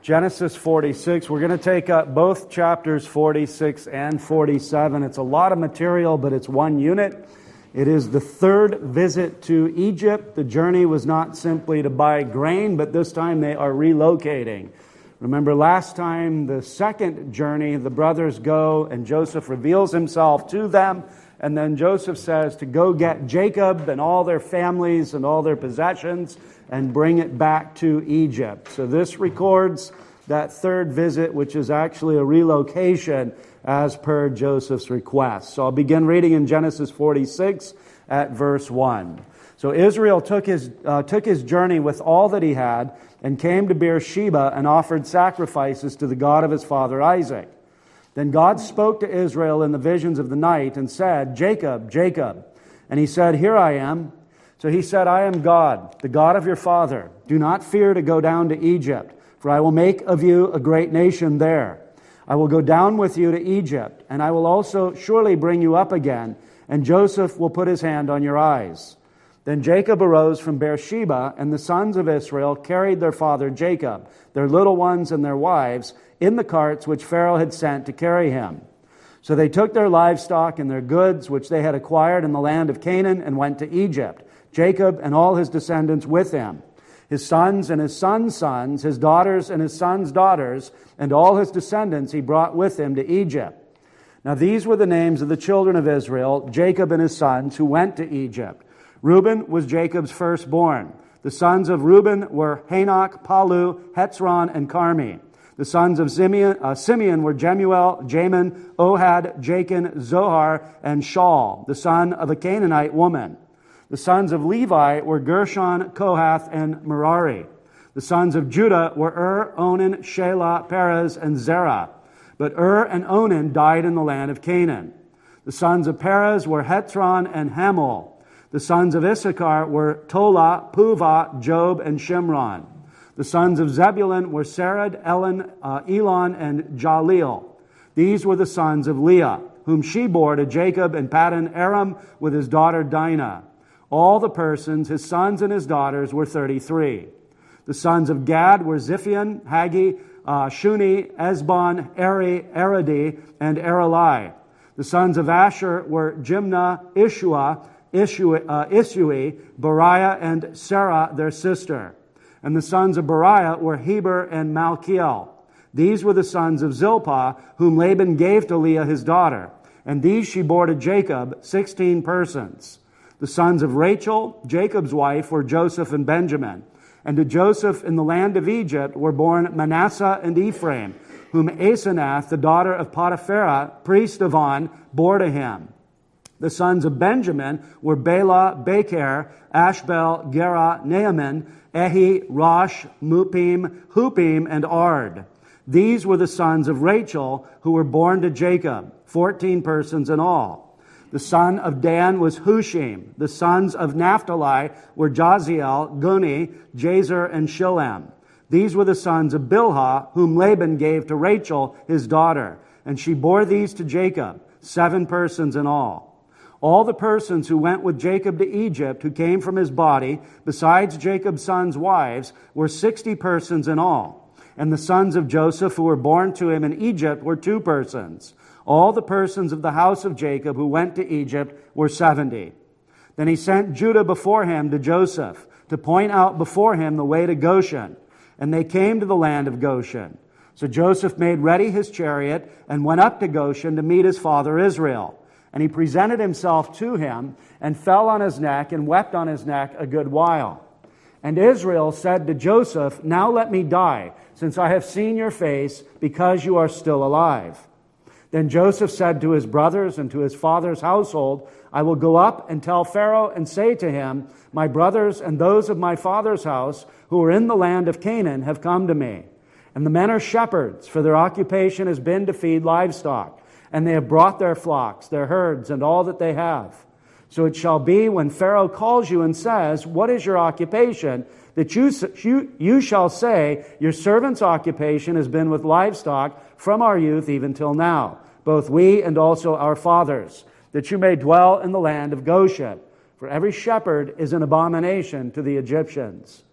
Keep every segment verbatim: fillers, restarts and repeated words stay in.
Genesis forty-six. We're going to take up both chapters forty-six and forty-seven. It's a lot of material, but it's one unit. It is the third visit to Egypt. The journey was not simply to buy grain, but this time they are relocating. Remember last time, the second journey, the brothers go and Joseph reveals himself to them. And then Joseph says to go get Jacob and all their families and all their possessions and bring it back to Egypt. So this records that third visit, which is actually a relocation as per Joseph's request. So I'll begin reading in Genesis forty-six at verse one. So Israel took his, uh, took his journey with all that he had and came to Beersheba and offered sacrifices to the God of his father Isaac. Then God spoke to Israel in the visions of the night and said, Jacob, Jacob. And he said, Here I am. So he said, I am God, the God of your father. Do not fear to go down to Egypt, for I will make of you a great nation there. I will go down with you to Egypt, and I will also surely bring you up again, and Joseph will put his hand on your eyes. Then Jacob arose from Beersheba, and the sons of Israel carried their father Jacob, their little ones and their wives, in the carts which Pharaoh had sent to carry him. So they took their livestock and their goods, which they had acquired in the land of Canaan, and went to Egypt, Jacob and all his descendants with him, his sons and his sons' sons, his daughters and his sons' daughters, and all his descendants he brought with him to Egypt. Now these were the names of the children of Israel, Jacob and his sons, who went to Egypt. Reuben was Jacob's firstborn. The sons of Reuben were Hanok, Palu, Hetzron, and Carmi. The sons of Simeon, uh, Simeon were Jemuel, Jamin, Ohad, Jachin, Zohar, and Shaul, the son of a Canaanite woman. The sons of Levi were Gershon, Kohath, and Merari. The sons of Judah were Ur, Onan, Shelah, Perez, and Zerah. But Ur and Onan died in the land of Canaan. The sons of Perez were Hetzron and Hamul. The sons of Issachar were Tola, Puvah, Job, and Shimron. The sons of Zebulun were Sered, Elon, uh, Elon, and Jaleel. These were the sons of Leah, whom she bore to Jacob in Paddan Aram with his daughter Dinah. All the persons, his sons and his daughters, were thirty-three. The sons of Gad were Ziphion, Haggi, uh, Shuni, Esbon, Eri, Eredi, and Erelai. The sons of Asher were Jimnah, Ishua, Ishui, uh, Isui, Bariah, and Sarah, their sister. And the sons of Bariah were Heber and Malchiel. These were the sons of Zilpah, whom Laban gave to Leah his daughter. And these she bore to Jacob, sixteen persons. The sons of Rachel, Jacob's wife, were Joseph and Benjamin. And to Joseph in the land of Egypt were born Manasseh and Ephraim, whom Asenath, the daughter of Potipharah, priest of On, bore to him. The sons of Benjamin were Bela, Becher, Ashbel, Gera, Naaman, Ehi, Rosh, Mupim, Hupim, and Ard. These were the sons of Rachel, who were born to Jacob, fourteen persons in all. The son of Dan was Hushim. The sons of Naphtali were Jaziel, Guni, Jazer, and Shillem. These were the sons of Bilhah, whom Laban gave to Rachel, his daughter. And she bore these to Jacob, seven persons in all. All the persons who went with Jacob to Egypt, who came from his body, besides Jacob's sons' wives, were sixty persons in all. And the sons of Joseph who were born to him in Egypt were two persons. All the persons of the house of Jacob who went to Egypt were seventy. Then he sent Judah before him to Joseph, to point out before him the way to Goshen. And they came to the land of Goshen. So Joseph made ready his chariot and went up to Goshen to meet his father Israel. And he presented himself to him and fell on his neck and wept on his neck a good while. And Israel said to Joseph, Now let me die, since I have seen your face, because you are still alive. Then Joseph said to his brothers and to his father's household, I will go up and tell Pharaoh and say to him, My brothers and those of my father's house who are in the land of Canaan have come to me. And the men are shepherds, for their occupation has been to feed livestock. And they have brought their flocks, their herds, and all that they have. So it shall be when Pharaoh calls you and says, What is your occupation? That you, you, you shall say, Your servant's occupation has been with livestock from our youth even till now, both we and also our fathers, that you may dwell in the land of Goshen. For every shepherd is an abomination to the Egyptians.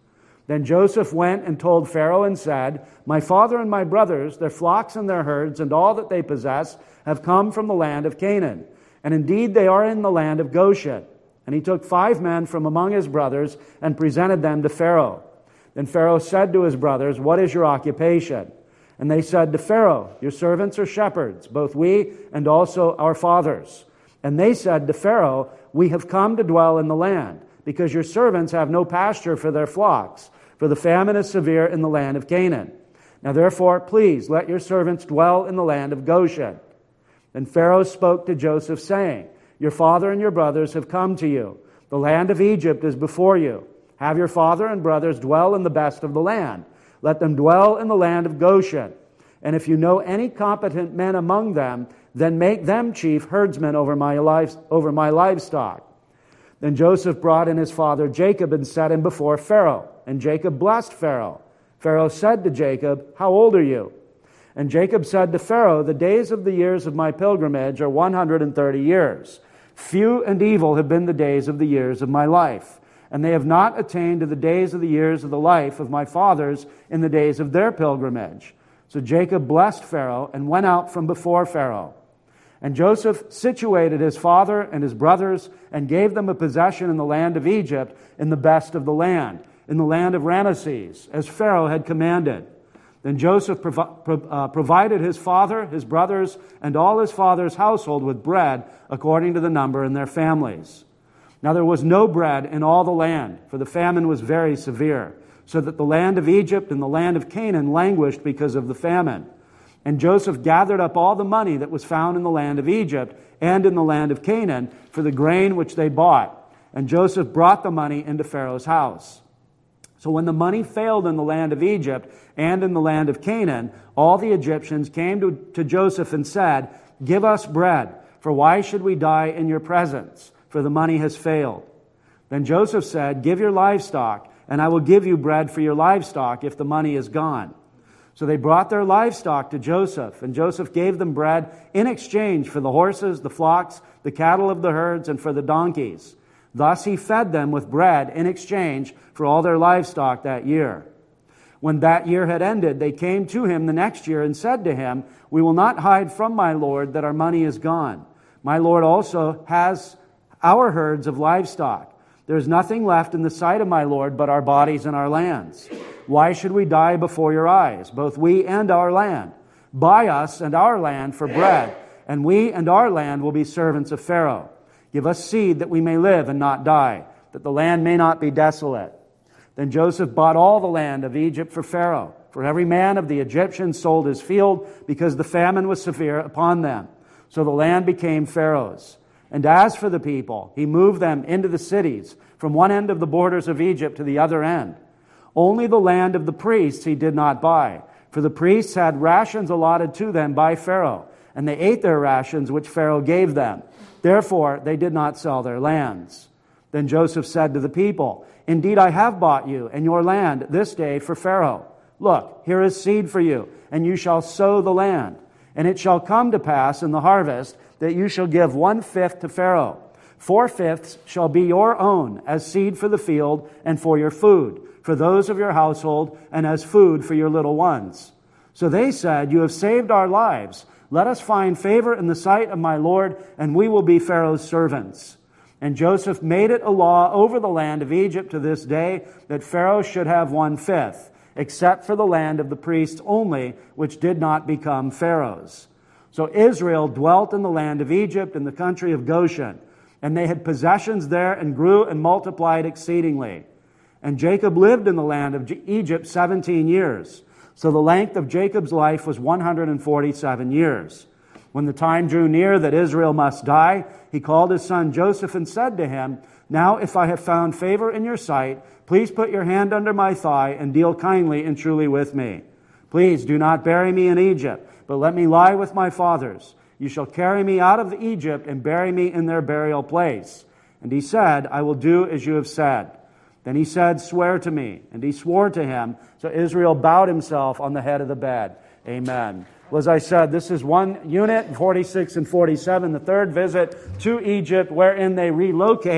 Then Joseph went and told Pharaoh and said, My father and my brothers, their flocks and their herds, and all that they possess, have come from the land of Canaan. And indeed they are in the land of Goshen. And he took five men from among his brothers and presented them to Pharaoh. Then Pharaoh said to his brothers, What is your occupation? And they said to Pharaoh, Your servants are shepherds, both we and also our fathers. And they said to Pharaoh, We have come to dwell in the land, because your servants have no pasture for their flocks, for the famine is severe in the land of Canaan. Now therefore, please let your servants dwell in the land of Goshen. Then Pharaoh spoke to Joseph, saying, Your father and your brothers have come to you. The land of Egypt is before you. Have your father and brothers dwell in the best of the land. Let them dwell in the land of Goshen. And if you know any competent men among them, then make them chief herdsmen over my life, over my livestock. Then Joseph brought in his father Jacob and set him before Pharaoh. And Jacob blessed Pharaoh. Pharaoh said to Jacob, How old are you? And Jacob said to Pharaoh, The days of the years of my pilgrimage are one hundred thirty years. Few and evil have been the days of the years of my life, and they have not attained to the days of the years of the life of my fathers in the days of their pilgrimage. So Jacob blessed Pharaoh and went out from before Pharaoh. And Joseph situated his father and his brothers and gave them a possession in the land of Egypt, in the best of the land, in the land of Ramesses, as Pharaoh had commanded. Then Joseph provi- pro- uh, provided his father, his brothers, and all his father's household with bread according to the number in their families. Now there was no bread in all the land, for the famine was very severe, so that the land of Egypt and the land of Canaan languished because of the famine. And Joseph gathered up all the money that was found in the land of Egypt and in the land of Canaan for the grain which they bought. And Joseph brought the money into Pharaoh's house. So when the money failed in the land of Egypt and in the land of Canaan, all the Egyptians came to, to Joseph and said, Give us bread, for why should we die in your presence? For the money has failed. Then Joseph said, Give your livestock, and I will give you bread for your livestock if the money is gone. So they brought their livestock to Joseph, and Joseph gave them bread in exchange for the horses, the flocks, the cattle of the herds, and for the donkeys. Thus he fed them with bread in exchange for all their livestock that year. When that year had ended, they came to him the next year and said to him, We will not hide from my lord that our money is gone. My lord also has our herds of livestock. There is nothing left in the sight of my lord but our bodies and our lands. Why should we die before your eyes, both we and our land? Buy us and our land for bread, and we and our land will be servants of Pharaoh. Give us seed that we may live and not die, that the land may not be desolate. Then Joseph bought all the land of Egypt for Pharaoh, for every man of the Egyptians sold his field, because the famine was severe upon them. So the land became Pharaoh's. And as for the people, he moved them into the cities, from one end of the borders of Egypt to the other end. Only the land of the priests he did not buy, for the priests had rations allotted to them by Pharaoh, and they ate their rations which Pharaoh gave them. Therefore they did not sell their lands. Then Joseph said to the people, Indeed, I have bought you and your land this day for Pharaoh. Look, here is seed for you, and you shall sow the land. And it shall come to pass in the harvest that you shall give one-fifth to Pharaoh. Four-fifths shall be your own as seed for the field and for your food, for those of your household, and as food for your little ones. So they said, You have saved our lives. Let us find favor in the sight of my Lord, and we will be Pharaoh's servants. And Joseph made it a law over the land of Egypt to this day that Pharaoh should have one-fifth, except for the land of the priests only, which did not become Pharaoh's. So Israel dwelt in the land of Egypt, in the country of Goshen, and they had possessions there and grew and multiplied exceedingly. And Jacob lived in the land of Egypt seventeen years. So the length of Jacob's life was one hundred forty-seven years. When the time drew near that Israel must die, he called his son Joseph and said to him, Now if I have found favor in your sight, please put your hand under my thigh and deal kindly and truly with me. Please do not bury me in Egypt, but let me lie with my fathers. You shall carry me out of Egypt and bury me in their burial place. And he said, I will do as you have said. Then he said, Swear to me. And he swore to him. So Israel bowed himself on the head of the bed. Amen. Well, as I said, this is one unit, forty-six and forty-seven, the third visit to Egypt, wherein they relocate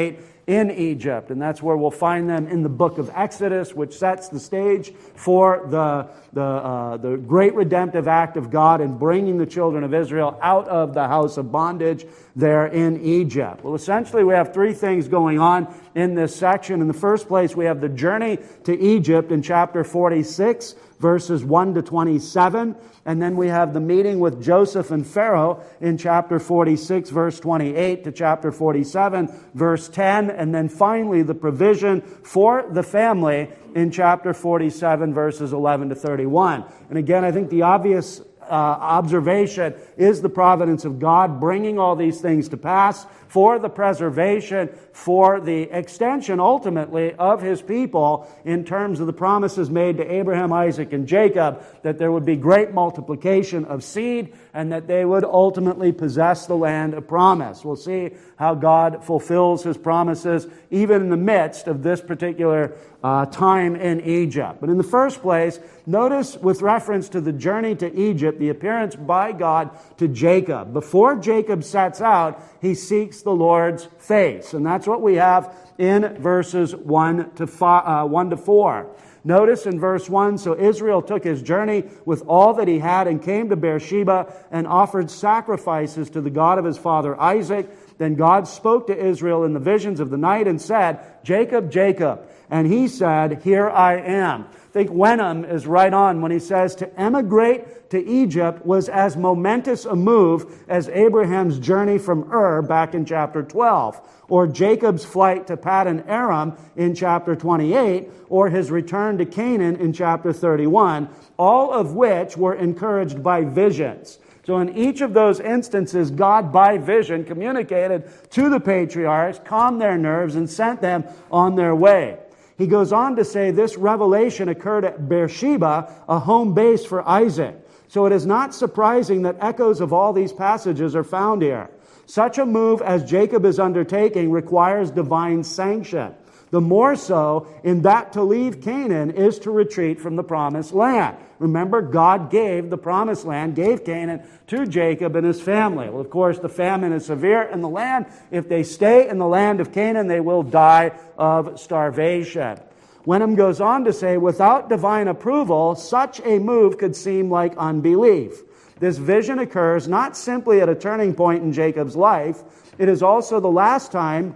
in Egypt. And that's where we'll find them in the book of Exodus, which sets the stage for the, the, uh, the great redemptive act of God in bringing the children of Israel out of the house of bondage there in Egypt. Well, essentially we have three things going on in this section. In the first place, we have the journey to Egypt in chapter forty-six, verses one to twenty-seven. And then we have the meeting with Joseph and Pharaoh in chapter forty-six, verse twenty-eight to chapter forty-seven, verse ten. And then finally, the provision for the family in chapter forty-seven, verses eleven to thirty-one. And again, I think the obvious uh, observation is the providence of God bringing all these things to pass for the preservation, for the extension, ultimately, of His people in terms of the promises made to Abraham, Isaac, and Jacob, that there would be great multiplication of seed and that they would ultimately possess the land of promise. We'll see how God fulfills His promises even in the midst of this particular uh, time in Egypt. But in the first place, notice with reference to the journey to Egypt, the appearance by God to Jacob. Before Jacob sets out, he seeks the Lord's face. And that's what we have in verses one to four. Notice in verse one, so Israel took his journey with all that he had and came to Beersheba and offered sacrifices to the God of his father Isaac. Then God spoke to Israel in the visions of the night and said, Jacob, Jacob. And he said, here I am. I think Wenham is right on when he says to emigrate to Egypt was as momentous a move as Abraham's journey from Ur back in chapter twelve, or Jacob's flight to Paddan Aram in chapter twenty-eight, or his return to Canaan in chapter thirty-one, all of which were encouraged by visions. So in each of those instances, God, by vision, communicated to the patriarchs, calmed their nerves, and sent them on their way. He goes on to say this revelation occurred at Beersheba, a home base for Isaac. So it is not surprising that echoes of all these passages are found here. Such a move as Jacob is undertaking requires divine sanction. The more so in that to leave Canaan is to retreat from the promised land. Remember, God gave the promised land, gave Canaan to Jacob and his family. Well, of course, the famine is severe in the land. If they stay in the land of Canaan, they will die of starvation. Wenham goes on to say, without divine approval, such a move could seem like unbelief. This vision occurs not simply at a turning point in Jacob's life, it is also the last time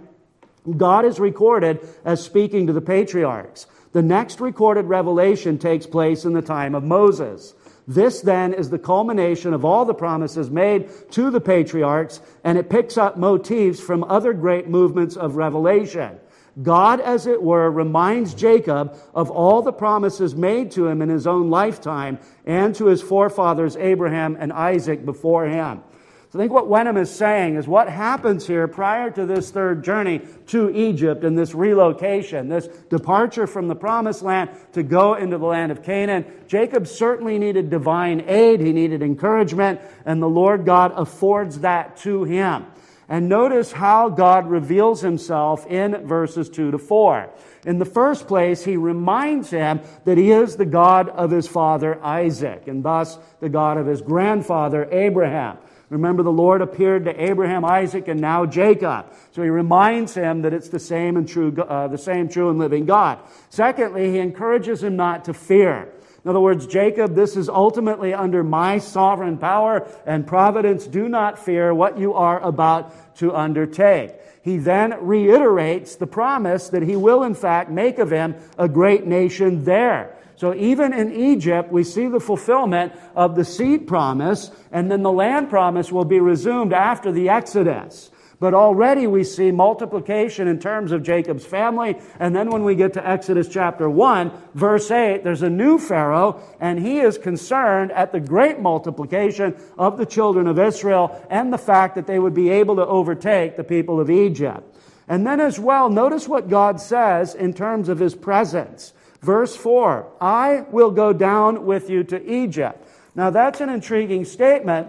God is recorded as speaking to the patriarchs. The next recorded revelation takes place in the time of Moses. This then is the culmination of all the promises made to the patriarchs, and it picks up motifs from other great movements of revelation. God, as it were, reminds Jacob of all the promises made to him in his own lifetime and to his forefathers Abraham and Isaac before him. I think what Wenham is saying is what happens here prior to this third journey to Egypt and this relocation, this departure from the promised land to go into the land of Canaan. Jacob certainly needed divine aid. He needed encouragement, and the Lord God affords that to him. And notice how God reveals himself in verses two to four. In the first place, he reminds him that he is the God of his father Isaac, and thus the God of his grandfather Abraham. Remember, the Lord appeared to Abraham, Isaac, and now Jacob. So he reminds him that it's the same and true, uh, the same true and living God. Secondly, he encourages him not to fear. In other words, Jacob, this is ultimately under my sovereign power and providence. Do not fear what you are about to undertake. He then reiterates the promise that he will, in fact, make of him a great nation there. So even in Egypt, we see the fulfillment of the seed promise, and then the land promise will be resumed after the Exodus. But already we see multiplication in terms of Jacob's family, and then when we get to Exodus chapter one, verse eight, there's a new Pharaoh, and he is concerned at the great multiplication of the children of Israel and the fact that they would be able to overtake the people of Egypt. And then as well, notice what God says in terms of his presence. Verse four, I will go down with you to Egypt. Now that's an intriguing statement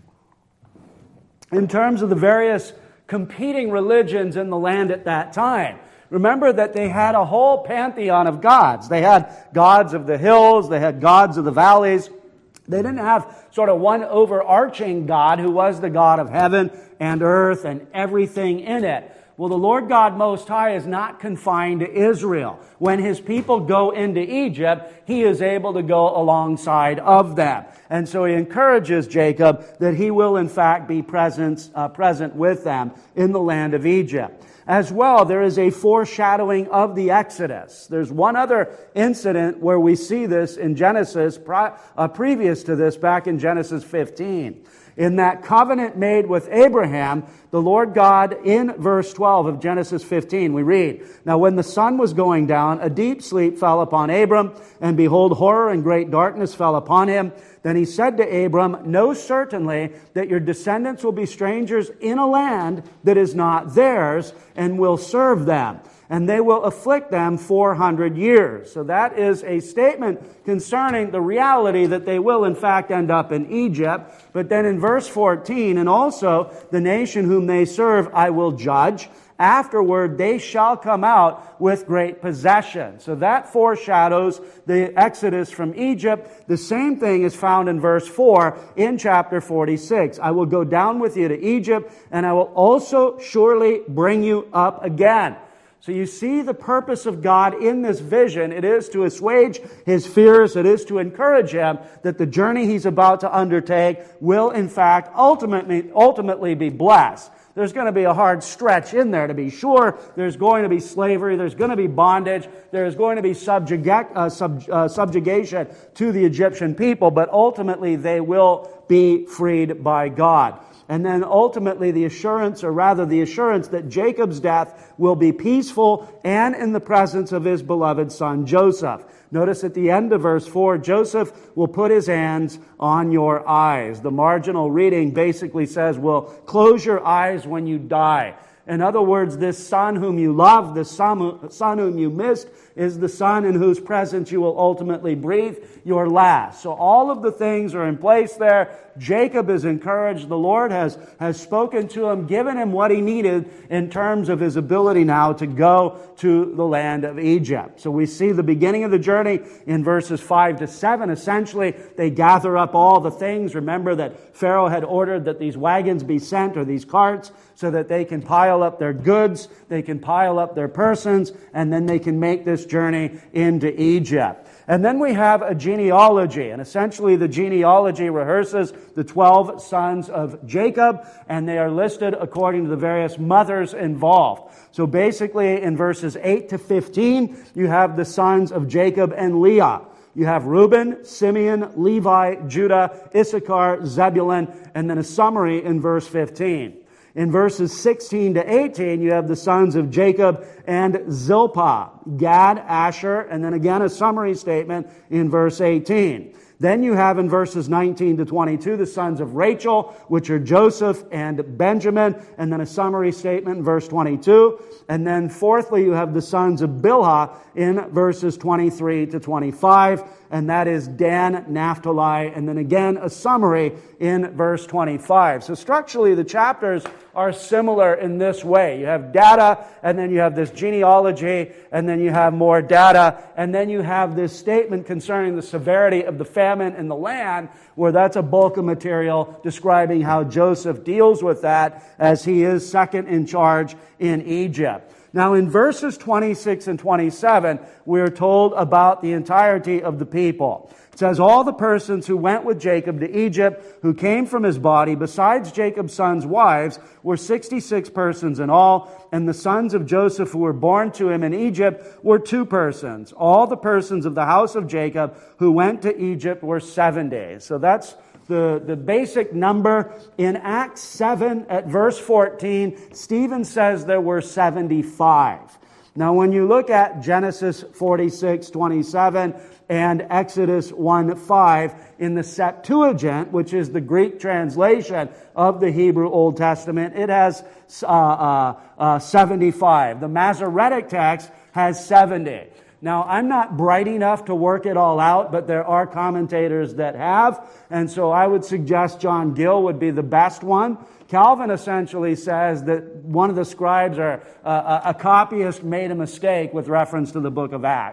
in terms of the various competing religions in the land at that time. Remember that they had a whole pantheon of gods. They had gods of the hills, they had gods of the valleys. They didn't have sort of one overarching God who was the God of heaven and earth and everything in it. Well, the Lord God Most High is not confined to Israel. When His people go into Egypt, He is able to go alongside of them. And so He encourages Jacob that he will in fact be present, uh, present with them in the land of Egypt. As well, there is a foreshadowing of the Exodus. There's one other incident where we see this in Genesis, uh, previous to this, back in Genesis fifteen. In that covenant made with Abraham, the Lord God, in verse twelve of Genesis fifteen, we read, "Now when the sun was going down, a deep sleep fell upon Abram, and behold, horror and great darkness fell upon him. Then he said to Abram, Know certainly that your descendants will be strangers in a land that is not theirs, and will serve them. And they will afflict them four hundred years. So that is a statement concerning the reality that they will in fact end up in Egypt. But then in verse fourteen, "And also the nation whom they serve I will judge. Afterward they shall come out with great possession." So that foreshadows the exodus from Egypt. The same thing is found in verse four in chapter forty-six. "I will go down with you to Egypt, and I will also surely bring you up again." So you see the purpose of God in this vision. It is to assuage his fears. It is to encourage him that the journey he's about to undertake will in fact ultimately, ultimately be blessed. There's going to be a hard stretch in there, to be sure. There's going to be slavery. There's going to be bondage. There's going to be subjuga- uh, sub, uh, subjugation to the Egyptian people. But ultimately, they will be freed by God. And then ultimately the assurance, or rather the assurance, that Jacob's death will be peaceful and in the presence of his beloved son Joseph. Notice at the end of verse four, "Joseph will put his hands on your eyes." The marginal reading basically says, "Will close your eyes when you die." In other words, this son whom you love, this son, son whom you missed, is the son in whose presence you will ultimately breathe your last. So all of the things are in place there. Jacob is encouraged. The Lord has, has spoken to him, given him what he needed in terms of his ability now to go to the land of Egypt. So we see the beginning of the journey in verses five to seven. Essentially, they gather up all the things. Remember that Pharaoh had ordered that these wagons be sent, or these carts, so that they can pile up their goods, they can pile up their persons, and then they can make this journey into Egypt. And then we have a genealogy, and essentially the genealogy rehearses the twelve sons of Jacob, and they are listed according to the various mothers involved. So basically in verses eight to fifteen, you have the sons of Jacob and Leah. You have Reuben, Simeon, Levi, Judah, Issachar, Zebulun, and then a summary in verse fifteen. In verses sixteen to eighteen, you have the sons of Jacob and Zilpah, Gad, Asher, and then again a summary statement in verse eighteen. Then you have in verses nineteen to twenty-two the sons of Rachel, which are Joseph and Benjamin, and then a summary statement in verse twenty-two. And then fourthly, you have the sons of Bilhah in verses twenty-three to twenty-five, and that is Dan, Naphtali, and then again a summary in verse twenty-five. So structurally, the chapters are similar in this way. You have data, and then you have this genealogy, and then you have more data, and then you have this statement concerning the severity of the famine in the land, where that's a bulk of material describing how Joseph deals with that as he is second in charge in Egypt. Now in verses twenty-six and twenty-seven, we're told about the entirety of the people. It says, "All the persons who went with Jacob to Egypt, who came from his body, besides Jacob's sons' wives, were sixty-six persons in all, and the sons of Joseph who were born to him in Egypt were two persons. All the persons of the house of Jacob who went to Egypt were seventy." So that's the, the basic number. In Acts seven at verse fourteen, Stephen says there were seventy-five. Now when you look at Genesis forty-six twenty-seven and Exodus one five in the Septuagint, which is the Greek translation of the Hebrew Old Testament, it has uh, uh, uh, seventy-five. The Masoretic text has seventy. Now, I'm not bright enough to work it all out, but there are commentators that have, and so I would suggest John Gill would be the best one. Calvin essentially says that one of the scribes or uh, a copyist made a mistake with reference to the book of Acts.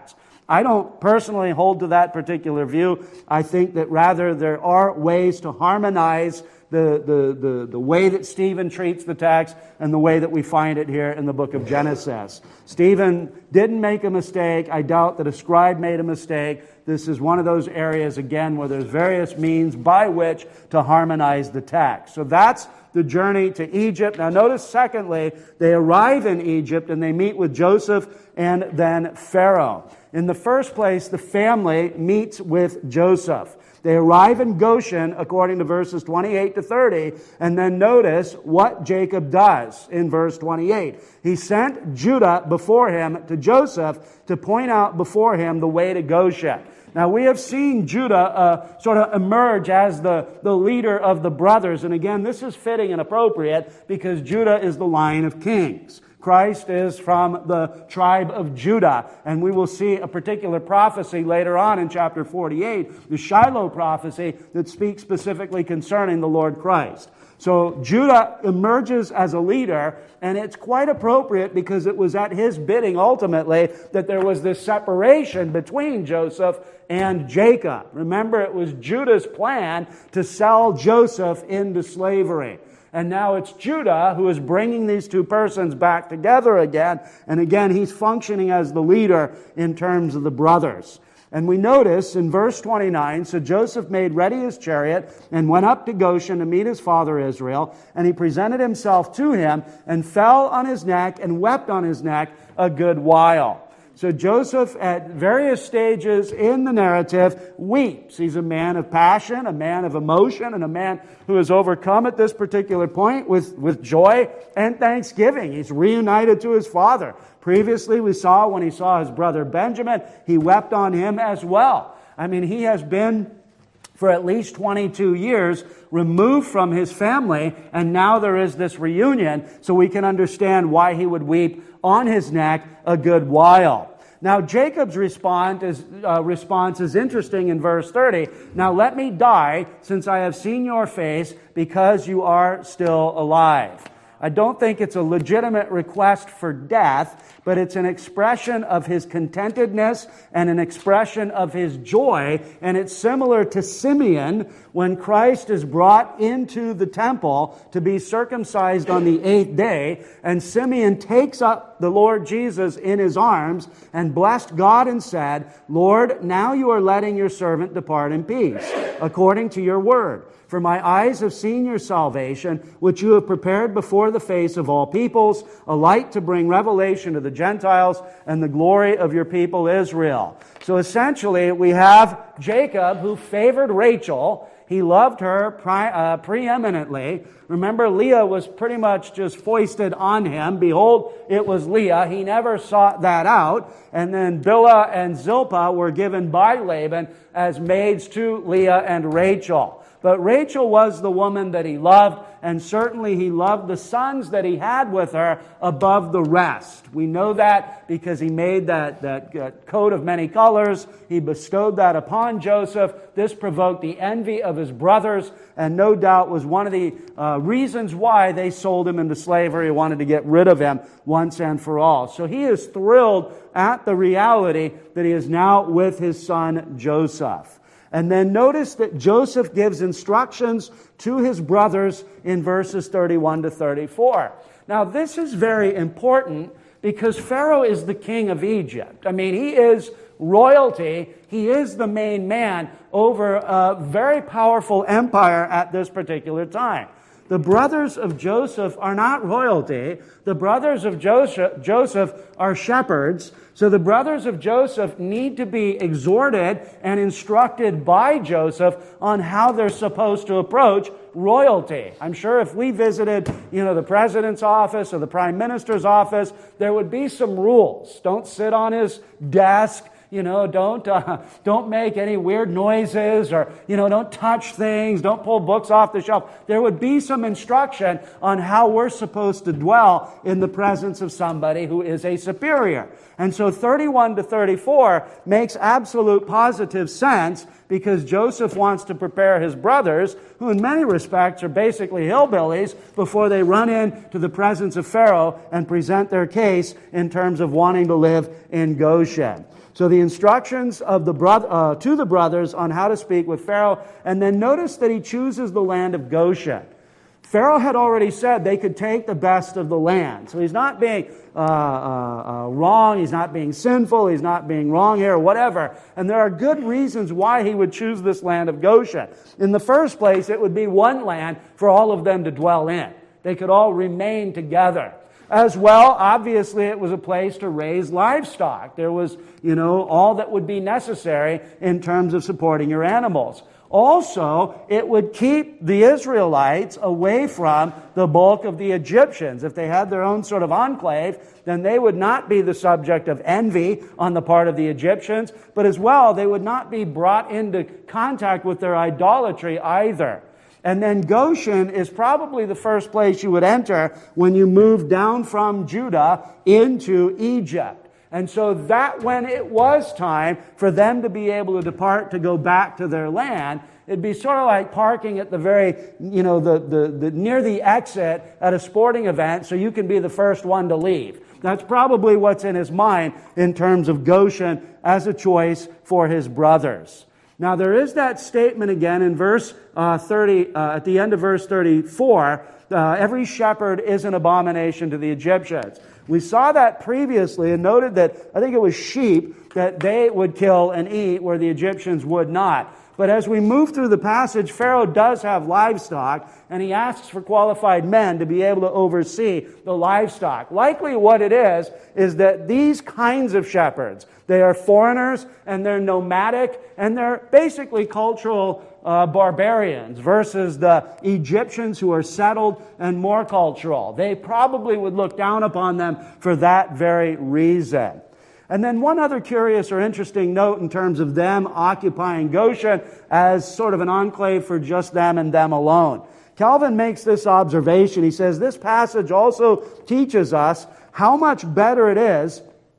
I don't personally hold to that particular view. I think that rather there are ways to harmonize the, the, the, the way that Stephen treats the text and the way that we find it here in the book of Genesis. Stephen didn't make a mistake. I doubt that a scribe made a mistake. This is one of those areas, again, where there's various means by which to harmonize the text. So that's the journey to Egypt. Now notice, secondly, they arrive in Egypt and they meet with Joseph and then Pharaoh. In the first place, the family meets with Joseph. They arrive in Goshen, according to verses twenty-eight to thirty, and then notice what Jacob does in verse twenty-eight. He sent Judah before him to Joseph to point out before him the way to Goshen. Now, we have seen Judah uh, sort of emerge as the, the leader of the brothers. And again, this is fitting and appropriate because Judah is the line of kings. Christ is from the tribe of Judah. And we will see a particular prophecy later on in chapter forty-eight, the Shiloh prophecy, that speaks specifically concerning the Lord Christ. So Judah emerges as a leader, and it's quite appropriate because it was at his bidding ultimately that there was this separation between Joseph and Jacob. Remember, it was Judah's plan to sell Joseph into slavery. And now it's Judah who is bringing these two persons back together again. And again, he's functioning as the leader in terms of the brothers. And we notice in verse twenty-nine, so Joseph made ready his chariot and went up to Goshen to meet his father Israel. And he presented himself to him and fell on his neck and wept on his neck a good while. So Joseph, at various stages in the narrative, weeps. He's a man of passion, a man of emotion, and a man who is overcome at this particular point with, with joy and thanksgiving. He's reunited to his father. Previously, we saw when he saw his brother Benjamin, he wept on him as well. I mean, he has been, for at least twenty-two years, removed from his family, and now there is this reunion, so we can understand why he would weep on his neck a good while. Now, Jacob's response is, uh, response is interesting in verse thirty. Now let me die, since I have seen your face, because you are still alive. I don't think it's a legitimate request for death, but it's an expression of his contentedness and an expression of his joy. And it's similar to Simeon when Christ is brought into the temple to be circumcised on the eighth day. And Simeon takes up the Lord Jesus in his arms and blessed God and said, Lord, now you are letting your servant depart in peace, according to your word. For my eyes have seen your salvation, which you have prepared before the face of all peoples, a light to bring revelation to the Gentiles and the glory of your people Israel. So essentially, we have Jacob who favored Rachel. He loved her pre- uh, preeminently. Remember, Leah was pretty much just foisted on him. Behold, it was Leah. He never sought that out. And then Bilhah and Zilpah were given by Laban as maids to Leah and Rachel. But Rachel was the woman that he loved, and certainly he loved the sons that he had with her above the rest. We know that because he made that, that uh, coat of many colors. He bestowed that upon Joseph. This provoked the envy of his brothers, and no doubt was one of the uh, reasons why they sold him into slavery, wanted to get rid of him once and for all. So he is thrilled at the reality that he is now with his son Joseph. And then notice that Joseph gives instructions to his brothers in verses thirty-one to thirty-four. Now, this is very important because Pharaoh is the king of Egypt. I mean, he is royalty. He is the main man over a very powerful empire at this particular time. The brothers of Joseph are not royalty. The brothers of Joseph, Joseph are shepherds. So the brothers of Joseph need to be exhorted and instructed by Joseph on how they're supposed to approach royalty. I'm sure if we visited, you know, the president's office or the prime minister's office, there would be some rules. Don't sit on his desk. You know, don't uh, don't make any weird noises, or, you know, don't touch things, don't pull books off the shelf. There would be some instruction on how we're supposed to dwell in the presence of somebody who is a superior. And so thirty-one to thirty-four makes absolute positive sense because Joseph wants to prepare his brothers, who in many respects are basically hillbillies, before they run into the presence of Pharaoh and present their case in terms of wanting to live in Goshen. So the instructions of the bro- uh, to the brothers on how to speak with Pharaoh, and then notice that he chooses the land of Goshen. Pharaoh had already said they could take the best of the land. So he's not being uh, uh, uh, wrong, he's not being sinful, he's not being wrong here, whatever. And there are good reasons why he would choose this land of Goshen. In the first place, it would be one land for all of them to dwell in. They could all remain together. As well, obviously, it was a place to raise livestock. There was, you know, all that would be necessary in terms of supporting your animals. Also, it would keep the Israelites away from the bulk of the Egyptians. If they had their own sort of enclave, then they would not be the subject of envy on the part of the Egyptians, but as well, they would not be brought into contact with their idolatry either. And then Goshen is probably the first place you would enter when you move down from Judah into Egypt. And so that when it was time for them to be able to depart to go back to their land, it'd be sort of like parking at the very, you know, the, the, the near the exit at a sporting event so you can be the first one to leave. That's probably what's in his mind in terms of Goshen as a choice for his brothers. Now, there is that statement again in verse uh, thirty, uh, at the end of verse thirty-four, uh, every shepherd is an abomination to the Egyptians. We saw that previously and noted that, I think it was sheep, that they would kill and eat where the Egyptians would not. But as we move through the passage, Pharaoh does have livestock, and he asks for qualified men to be able to oversee the livestock. Likely what it is, is that these kinds of shepherds, they are foreigners, and they're nomadic, and they're basically cultural uh, barbarians versus the Egyptians who are settled and more cultural. They probably would look down upon them for that very reason. And then one other curious or interesting note in terms of them occupying Goshen as sort of an enclave for just them and them alone. Calvin makes this observation. He says, this passage also teaches us how much better it is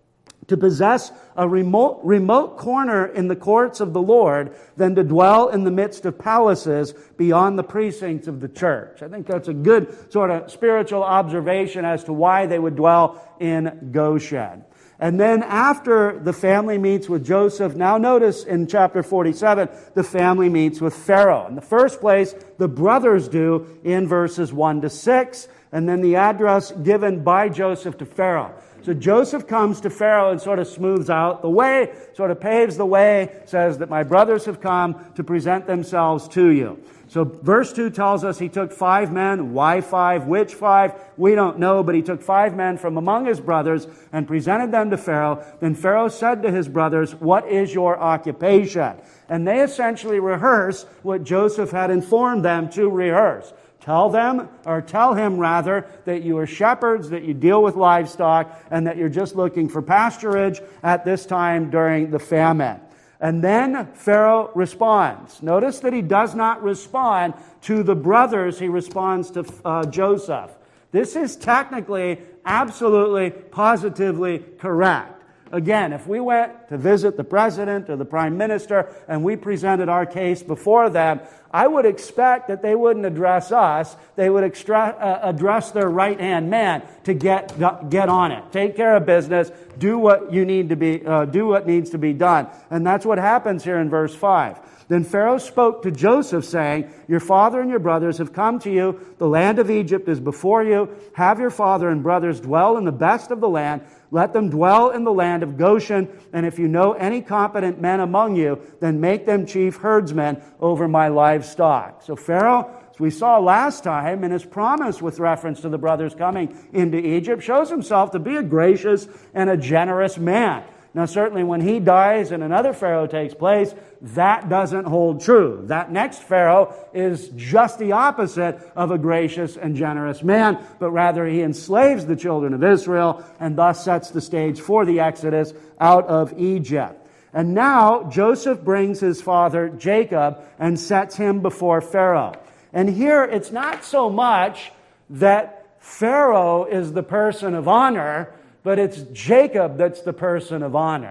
to possess a remote, remote corner in the courts of the Lord than to dwell in the midst of palaces beyond the precincts of the church. I think that's a good sort of spiritual observation as to why they would dwell in Goshen. And then after the family meets with Joseph, now notice in chapter forty-seven, the family meets with Pharaoh. In the first place, the brothers do in verses one to six, and then the address given by Joseph to Pharaoh. So Joseph comes to Pharaoh and sort of smooths out the way, sort of paves the way, says that my brothers have come to present themselves to you. So verse two tells us he took five men. Why five? Which five? We don't know, but he took five men from among his brothers and presented them to Pharaoh. Then Pharaoh said to his brothers, what is your occupation? And they essentially rehearse what Joseph had informed them to rehearse. Tell them, or tell him rather, that you are shepherds, that you deal with livestock, and that you're just looking for pasturage at this time during the famine. And then Pharaoh responds. Notice that he does not respond to the brothers, he responds to uh, Joseph. This is technically, absolutely, positively correct. Again, if we went to visit the president or the prime minister and we presented our case before them, I would expect that they wouldn't address us. They would extra- uh, address their right-hand man to get get on it. Take care of business. Do what you need to be. Uh, do what needs to be done. And that's what happens here in verse five. Then Pharaoh spoke to Joseph, saying, your father and your brothers have come to you. The land of Egypt is before you. Have your father and brothers dwell in the best of the land. Let them dwell in the land of Goshen. And if you know any competent men among you, then make them chief herdsmen over my livestock. So Pharaoh, as we saw last time, in his promise with reference to the brothers coming into Egypt, shows himself to be a gracious and a generous man. Now, certainly when he dies and another Pharaoh takes place, that doesn't hold true. That next Pharaoh is just the opposite of a gracious and generous man, but rather he enslaves the children of Israel and thus sets the stage for the Exodus out of Egypt. And now Joseph brings his father Jacob and sets him before Pharaoh. And here it's not so much that Pharaoh is the person of honor, but it's Jacob that's the person of honor.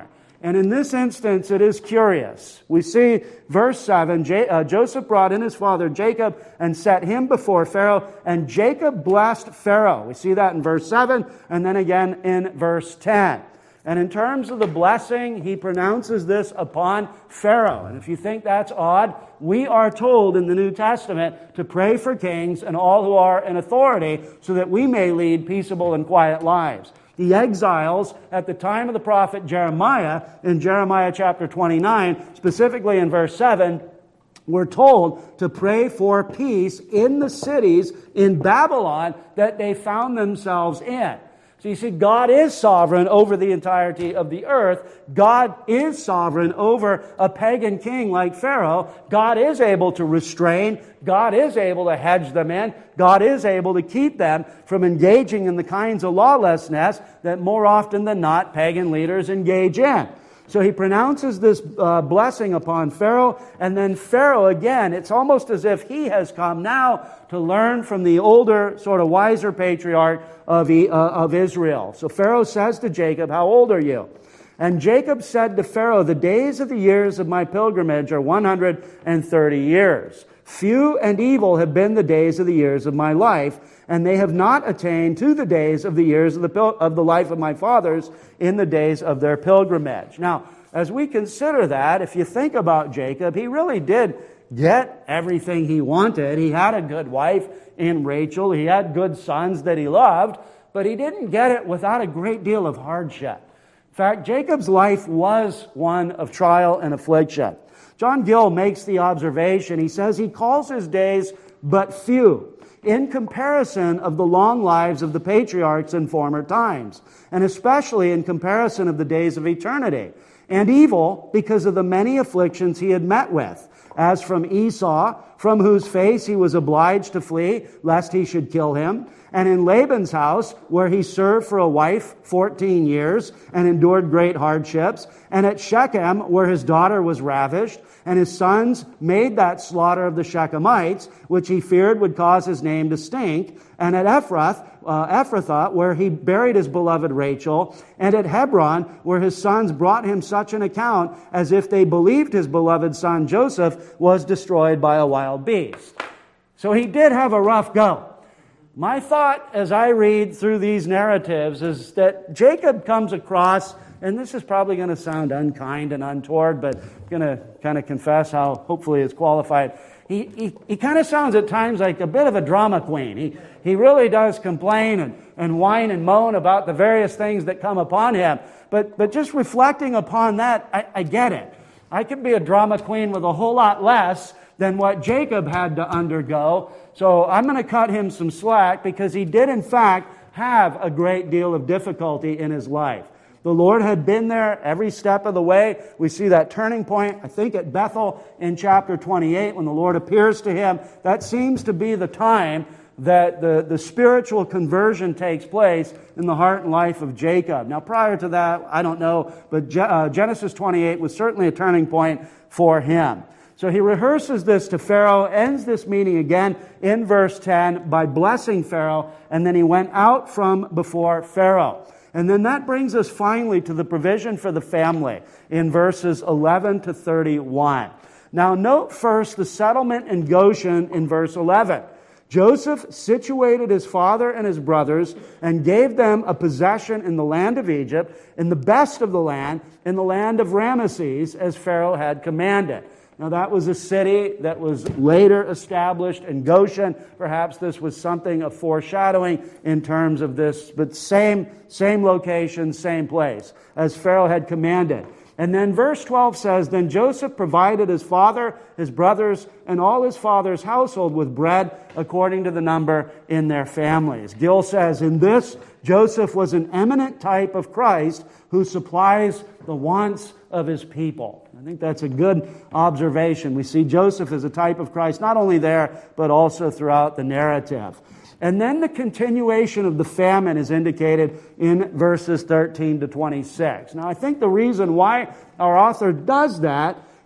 And in this instance, it is curious. We see verse seven, J- uh, Joseph brought in his father Jacob and set him before Pharaoh, and Jacob blessed Pharaoh. We see that in verse seven, and then again in verse ten. And in terms of the blessing, he pronounces this upon Pharaoh. And if you think that's odd, we are told in the New Testament to pray for kings and all who are in authority so that we may lead peaceable and quiet lives. The exiles at the time of the prophet Jeremiah, in Jeremiah chapter twenty-nine, specifically in verse seven, were told to pray for peace in the cities in Babylon that they found themselves in. So you see, God is sovereign over the entirety of the earth. God is sovereign over a pagan king like Pharaoh. God is able to restrain. God is able to hedge them in. God is able to keep them from engaging in the kinds of lawlessness that more often than not pagan leaders engage in. So he pronounces this uh, blessing upon Pharaoh, and then Pharaoh again, it's almost as if he has come now to learn from the older, sort of wiser patriarch of, uh, of Israel. So Pharaoh says to Jacob, "How old are you?" And Jacob said to Pharaoh, "The days of the years of my pilgrimage are one hundred thirty years. Few and evil have been the days of the years of my life, and they have not attained to the days of the years of the pil- of the life of my fathers in the days of their pilgrimage." Now, as we consider that, if you think about Jacob, he really did get everything he wanted. He had a good wife in Rachel. He had good sons that he loved, but he didn't get it without a great deal of hardship. In fact, Jacob's life was one of trial and affliction. John Gill makes the observation. He says he calls his days but few in comparison of the long lives of the patriarchs in former times, and especially in comparison of the days of eternity, and evil because of the many afflictions he had met with, as from Esau, from whose face he was obliged to flee, lest he should kill him, and in Laban's house, where he served for a wife fourteen years, and endured great hardships, and at Shechem, where his daughter was ravished, and his sons made that slaughter of the Shechemites, which he feared would cause his name to stink, and at Ephrath, uh, Ephrathah, where he buried his beloved Rachel, and at Hebron, where his sons brought him such an account as if they believed his beloved son Joseph was destroyed by a wild beast. So he did have a rough go. My thought as I read through these narratives is that Jacob comes across, and this is probably going to sound unkind and untoward, but I'm going to kind of confess how hopefully it's qualified. He, he, he kind of sounds at times like a bit of a drama queen. He, he really does complain and, and whine and moan about the various things that come upon him. But, but just reflecting upon that, I, I get it. I could be a drama queen with a whole lot less than what Jacob had to undergo. So I'm going to cut him some slack because he did in fact have a great deal of difficulty in his life. The Lord had been there every step of the way. We see that turning point, I think, at Bethel in chapter twenty-eight when the Lord appears to him. That seems to be the time that the, the spiritual conversion takes place in the heart and life of Jacob. Now, prior to that, I don't know, but Je- uh, Genesis twenty-eight was certainly a turning point for him. So he rehearses this to Pharaoh, ends this meeting again in verse ten by blessing Pharaoh, and then he went out from before Pharaoh. And then that brings us finally to the provision for the family in verses eleven to thirty-one. Now note first the settlement in Goshen in verse eleven. Joseph situated his father and his brothers and gave them a possession in the land of Egypt, in the best of the land, in the land of Ramesses, as Pharaoh had commanded. Now that was a city that was later established in Goshen. Perhaps this was something of foreshadowing in terms of this, but same, same location, same place, as Pharaoh had commanded. And then verse twelve says, "Then Joseph provided his father, his brothers, and all his father's household with bread according to the number in their families." Gill says, in this, Joseph was an eminent type of Christ who supplies the wants of his people. I think that's a good observation. We see Joseph as a type of Christ, not only there, but also throughout the narrative. And then the continuation of the famine is indicated in verses thirteen to twenty-six. Now, I think the reason why our author does that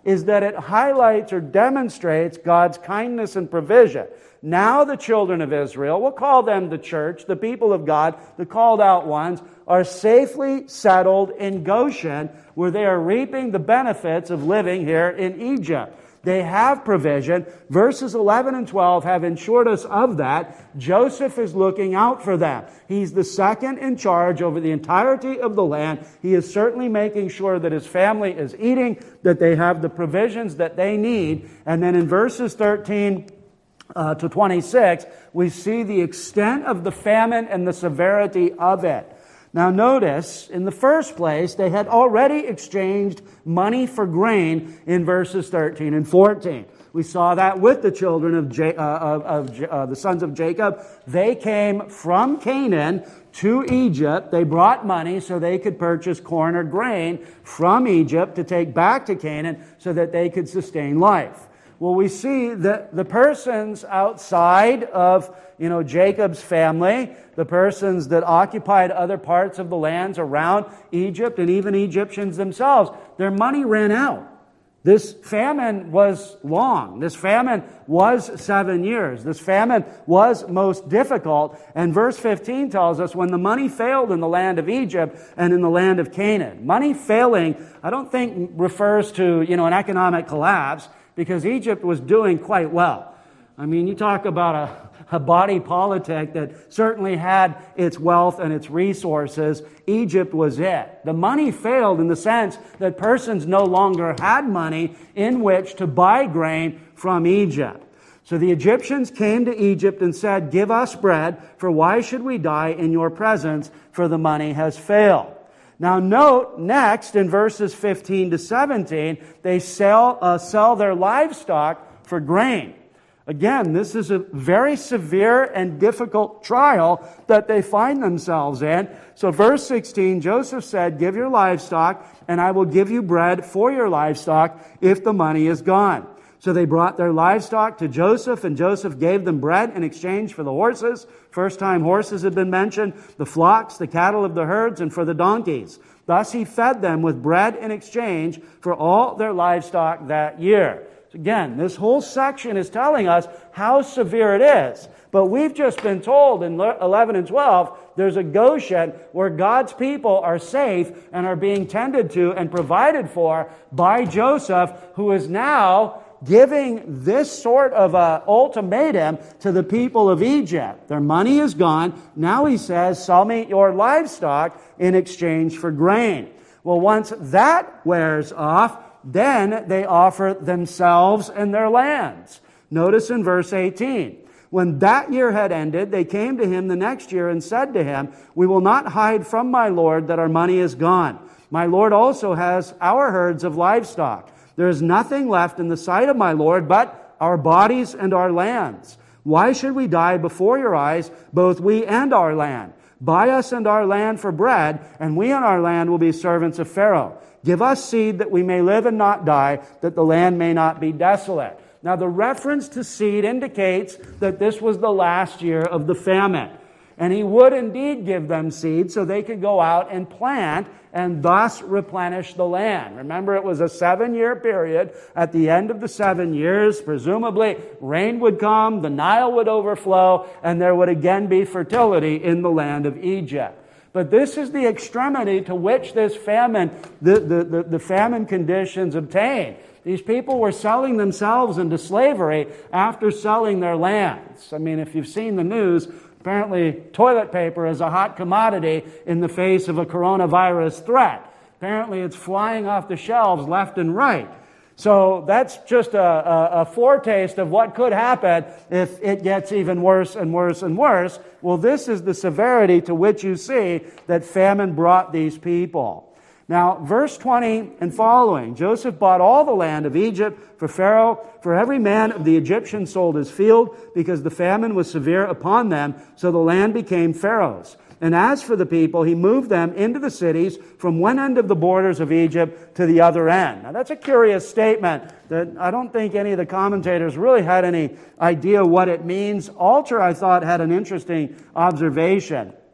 is that it highlights or demonstrates God's kindness and provision. Now the children of Israel, we'll call them the church, the people of God, the called out ones, are safely settled in Goshen, where they are reaping the benefits of living here in Egypt. They have provision. Verses eleven and twelve have ensured us of that. Joseph is looking out for them. He's the second in charge over the entirety of the land. He is certainly making sure that his family is eating, that they have the provisions that they need. And then in verses thirteen uh, to twenty-six, we see the extent of the famine and the severity of it. Now notice, in the first place, they had already exchanged money for grain in verses thirteen and fourteen. We saw that with the children of, Ja- uh, of, of uh, the sons of Jacob. They came from Canaan to Egypt. They brought money so they could purchase corn or grain from Egypt to take back to Canaan so that they could sustain life. Well, we see that the persons outside of, you know, Jacob's family, the persons that occupied other parts of the lands around Egypt, and even Egyptians themselves, their money ran out. This famine was long. This famine was seven years. This famine was most difficult. And verse fifteen tells us when the money failed in the land of Egypt and in the land of Canaan. Money failing, I don't think refers to, you know, an economic collapse, because Egypt was doing quite well. I mean, you talk about a, a body politic that certainly had its wealth and its resources. Egypt was it. The money failed in the sense that persons no longer had money in which to buy grain from Egypt. So the Egyptians came to Egypt and said, "Give us bread, for why should we die in your presence, for the money has failed." Now note, next in verses fifteen to seventeen, they sell, uh, sell their livestock for grain. Again, this is a very severe and difficult trial that they find themselves in. So verse sixteen, Joseph said, "Give your livestock, and I will give you bread for your livestock if the money is gone." So they brought their livestock to Joseph, and Joseph gave them bread in exchange for the horses. First time horses had been mentioned, the flocks, the cattle of the herds, and for the donkeys. Thus he fed them with bread in exchange for all their livestock that year. Again, this whole section is telling us how severe it is. But we've just been told in eleven and twelve, there's a Goshen where God's people are safe and are being tended to and provided for by Joseph, who is now giving this sort of a ultimatum to the people of Egypt. Their money is gone. Now he says, "Sell me your livestock in exchange for grain." Well, once that wears off, then they offer themselves and their lands. Notice in verse eighteen, when that year had ended, they came to him the next year and said to him, "We will not hide from my lord that our money is gone. My lord also has our herds of livestock. There is nothing left in the sight of my lord but our bodies and our lands. Why should we die before your eyes, both we and our land? Buy us and our land for bread, and we and our land will be servants of Pharaoh. Give us seed that we may live and not die, that the land may not be desolate." Now the reference to seed indicates that this was the last year of the famine. And he would indeed give them seed so they could go out and plant and thus replenish the land. Remember, it was a seven-year period. At the end of the seven years, presumably, rain would come, the Nile would overflow, and there would again be fertility in the land of Egypt. But this is the extremity to which this famine, the, the, the, the famine conditions obtained. These people were selling themselves into slavery after selling their lands. I mean, if you've seen the news, apparently toilet paper is a hot commodity in the face of a coronavirus threat. Apparently it's flying off the shelves left and right. So that's just a, a, a foretaste of what could happen if it gets even worse and worse and worse. Well, this is the severity to which you see that famine brought these people. Now, verse twenty and following, Joseph bought all the land of Egypt for Pharaoh, for every man of the Egyptians sold his field, because the famine was severe upon them, so the land became Pharaoh's. And as for the people, he moved them into the cities from one end of the borders of Egypt to the other end. Now, that's a curious statement that I don't think any of the commentators really had any idea what it means. Alter, I thought, had an interesting observation.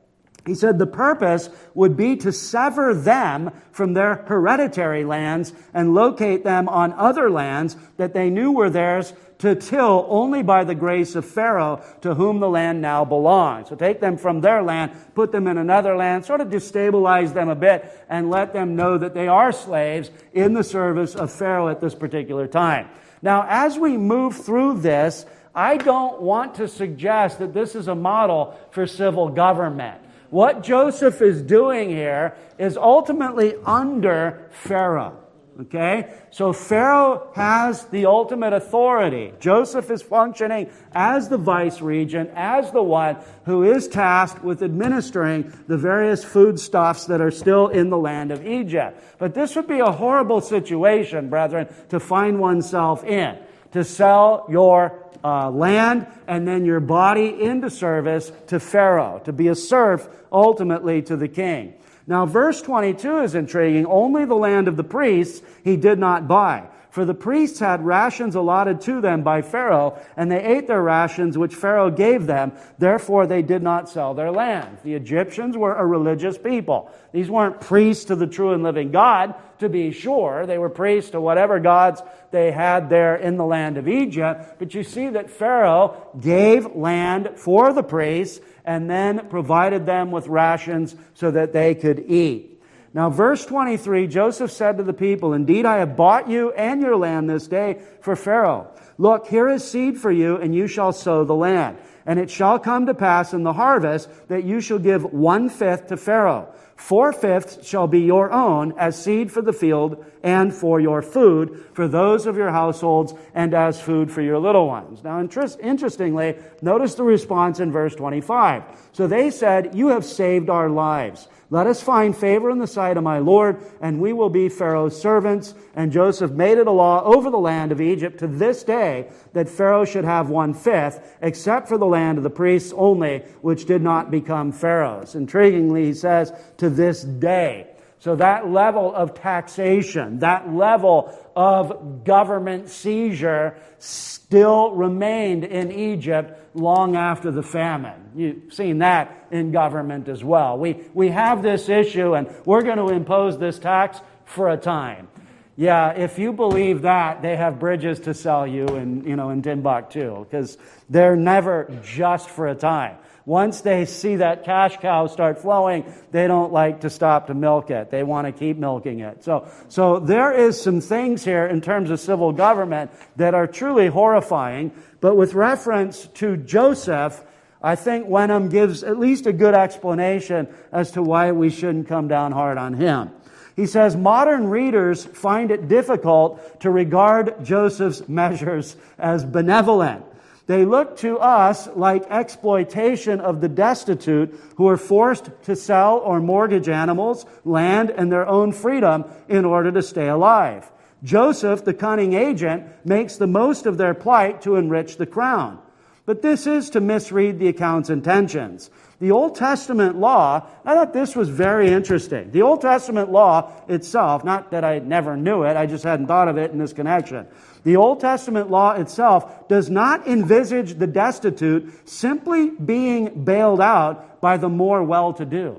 He said the purpose would be to sever them from their hereditary lands and locate them on other lands that they knew were theirs to till only by the grace of Pharaoh, to whom the land now belongs. So take them from their land, put them in another land, sort of destabilize them a bit, and let them know that they are slaves in the service of Pharaoh at this particular time. Now, as we move through this, I don't want to suggest that this is a model for civil government. What Joseph is doing here is ultimately under Pharaoh. Okay? So Pharaoh has the ultimate authority. Joseph is functioning as the vice regent, as the one who is tasked with administering the various foodstuffs that are still in the land of Egypt. But this would be a horrible situation, brethren, to find oneself in. To sell your uh, land and then your body into service to Pharaoh. To be a serf, ultimately, to the king. Now, verse twenty-two is intriguing. Only the land of the priests he did not buy. For the priests had rations allotted to them by Pharaoh, and they ate their rations which Pharaoh gave them. Therefore, they did not sell their land. The Egyptians were a religious people. These weren't priests to the true and living God, to be sure. They were priests to whatever gods they had there in the land of Egypt. But you see that Pharaoh gave land for the priests and then provided them with rations so that they could eat. Now, verse twenty-three, Joseph said to the people, "Indeed, I have bought you and your land this day for Pharaoh. Look, here is seed for you, and you shall sow the land. And it shall come to pass in the harvest that you shall give one-fifth to Pharaoh. Four-fifths shall be your own as seed for the field and for your food, for those of your households, and as food for your little ones." Now, interest, interestingly, notice the response in verse twenty-five. So they said, "You have saved our lives. Let us find favor in the sight of my Lord, and we will be Pharaoh's servants." And Joseph made it a law over the land of Egypt to this day that Pharaoh should have one-fifth, except for the land of the priests only, which did not become Pharaoh's. Intriguingly, he says, to this day. So that level of taxation, that level of government seizure still remained in Egypt long after the famine. You've seen that in government as well. We we have this issue and we're going to impose this tax for a time. Yeah, if you believe that, they have bridges to sell you in, you know, in Timbuktu, because they're never just for a time. Once they see that cash cow start flowing, they don't like to stop to milk it. They want to keep milking it. So, so there is some things here in terms of civil government that are truly horrifying. But with reference to Joseph, I think Wenham gives at least a good explanation as to why we shouldn't come down hard on him. He says, modern readers find it difficult to regard Joseph's measures as benevolent. They look to us like exploitation of the destitute who are forced to sell or mortgage animals, land, and their own freedom in order to stay alive. Joseph, the cunning agent, makes the most of their plight to enrich the crown. But this is to misread the account's intentions. The Old Testament law, I thought this was very interesting. The Old Testament law itself, not that I never knew it, I just hadn't thought of it in this connection. The Old Testament law itself does not envisage the destitute simply being bailed out by the more well-to-do.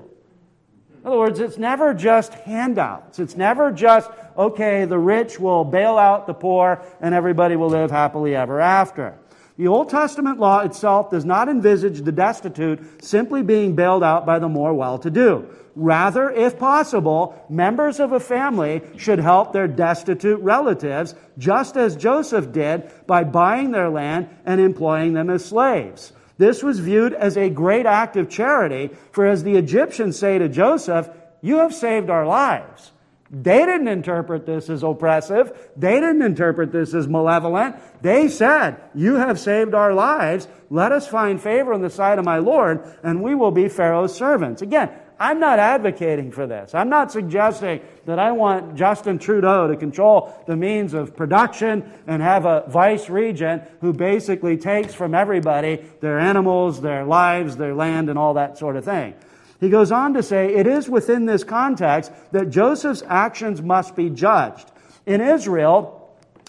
In other words, it's never just handouts. It's never just, okay, the rich will bail out the poor and everybody will live happily ever after. The Old Testament law itself does not envisage the destitute simply being bailed out by the more well-to-do. Rather, if possible, members of a family should help their destitute relatives, just as Joseph did by buying their land and employing them as slaves. This was viewed as a great act of charity, for as the Egyptians say to Joseph, "You have saved our lives." They didn't interpret this as oppressive. They didn't interpret this as malevolent. They said, "You have saved our lives. Let us find favor in the sight of my Lord, and we will be Pharaoh's servants." Again, I'm not advocating for this. I'm not suggesting that I want Justin Trudeau to control the means of production and have a vice regent who basically takes from everybody their animals, their lives, their land, and all that sort of thing. He goes on to say, it is within this context that Joseph's actions must be judged. In Israel,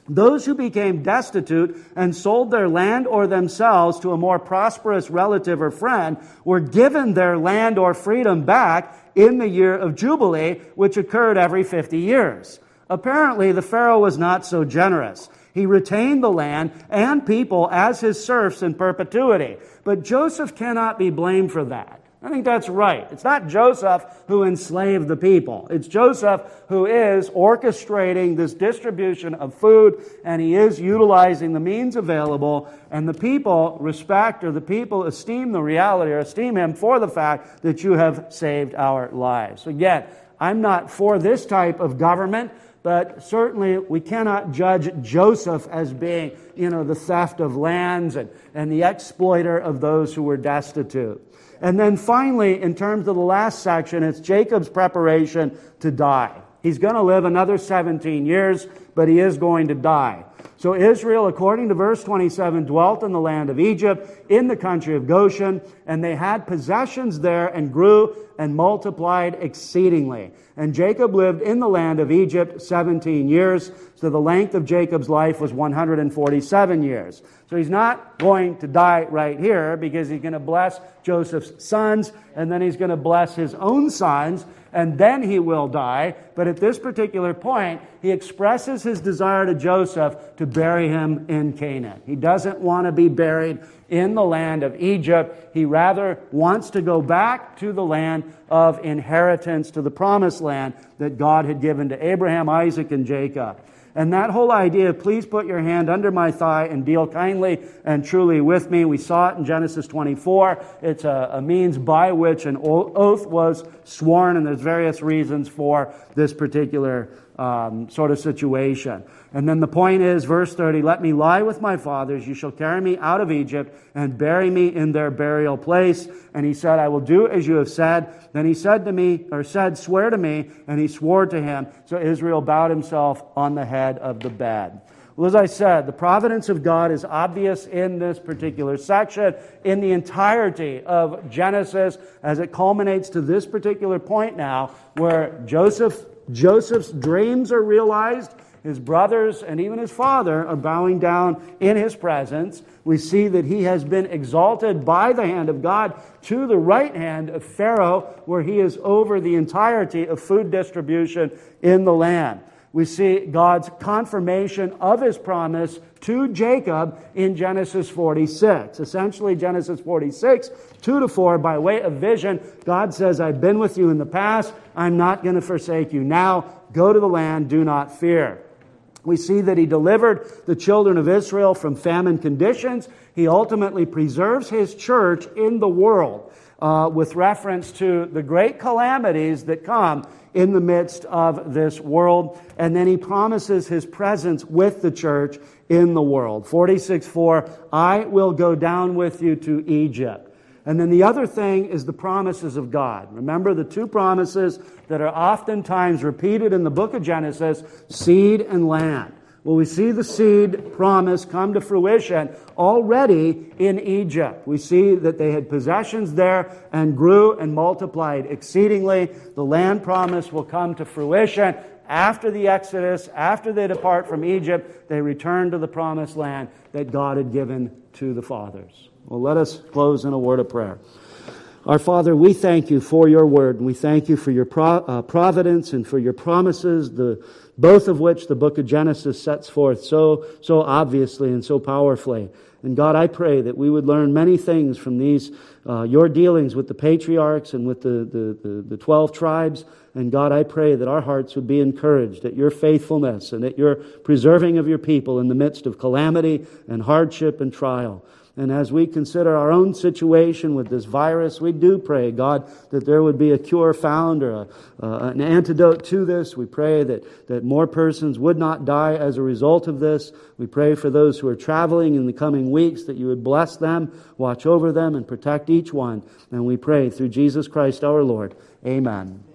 Those who became destitute and sold their land or themselves to a more prosperous relative or friend were given their land or freedom back in the year of Jubilee, which occurred every fifty years. Apparently, the Pharaoh was not so generous. He retained the land and people as his serfs in perpetuity. But Joseph cannot be blamed for that. I think that's right. It's not Joseph who enslaved the people. It's Joseph who is orchestrating this distribution of food, and he is utilizing the means available, and the people respect, or the people esteem the reality, or esteem him for the fact that you have saved our lives. Again, I'm not for this type of government, but certainly we cannot judge Joseph as being, you know, the theft of lands and, and the exploiter of those who were destitute. And then finally, in terms of the last section, it's Jacob's preparation to die. He's going to live another seventeen years, but he is going to die. So Israel, according to verse twenty-seven, dwelt in the land of Egypt, in the country of Goshen, and they had possessions there and grew and multiplied exceedingly. And Jacob lived in the land of Egypt seventeen years, so the length of Jacob's life was one hundred forty-seven years. So he's not going to die right here, because he's going to bless Joseph's sons, and then he's going to bless his own sons, and then he will die. But at this particular point, he expresses his desire to Joseph to bury him in Canaan. He doesn't want to be buried in the land of Egypt. He rather wants to go back to the land of inheritance, to the promised land that God had given to Abraham, Isaac, and Jacob. And that whole idea, please put your hand under my thigh and deal kindly and truly with me. We saw it in Genesis twenty-four. It's a, a means by which an oath was sworn, and there's various reasons for this particular um, sort of situation. And then the point is, verse thirty, let me lie with my fathers. You shall carry me out of Egypt and bury me in their burial place. And he said, I will do as you have said. Then he said to me, or said, swear to me. And he swore to him. So Israel bowed himself on the head of the bed. Well, as I said, the providence of God is obvious in this particular section, in the entirety of Genesis, as it culminates to this particular point now, where Joseph, Joseph's dreams are realized. His brothers and even his father are bowing down in his presence. We see that he has been exalted by the hand of God to the right hand of Pharaoh, where he is over the entirety of food distribution in the land. We see God's confirmation of his promise to Jacob in Genesis forty-six. Essentially, Genesis forty-six, two to four, by way of vision, God says, I've been with you in the past. I'm not going to forsake you now. Go to the land. Do not fear. We see that he delivered the children of Israel from famine conditions. He ultimately preserves his church in the world uh, with reference to the great calamities that come in the midst of this world. And then he promises his presence with the church in the world. forty-six four, I will go down with you to Egypt. And then the other thing is the promises of God. Remember the two promises that are oftentimes repeated in the book of Genesis, seed and land. Well, we see the seed promise come to fruition already in Egypt. We see that they had possessions there and grew and multiplied exceedingly. The land promise will come to fruition after the Exodus, after they depart from Egypt. They return to the promised land that God had given to the fathers. Well, let us close in a word of prayer. Our Father, we thank you for your word, and we thank you for your pro- uh, providence and for your promises, the both of which the book of Genesis sets forth so so obviously and so powerfully. And God, I pray that we would learn many things from these, uh, your dealings with the patriarchs and with the, the, the, the twelve tribes. And God, I pray that our hearts would be encouraged at your faithfulness and at your preserving of your people in the midst of calamity and hardship and trial. And as we consider our own situation with this virus, we do pray, God, that there would be a cure found or a, uh, an antidote to this. We pray that, that more persons would not die as a result of this. We pray for those who are traveling in the coming weeks that you would bless them, watch over them, and protect each one. And we pray through Jesus Christ our Lord. Amen.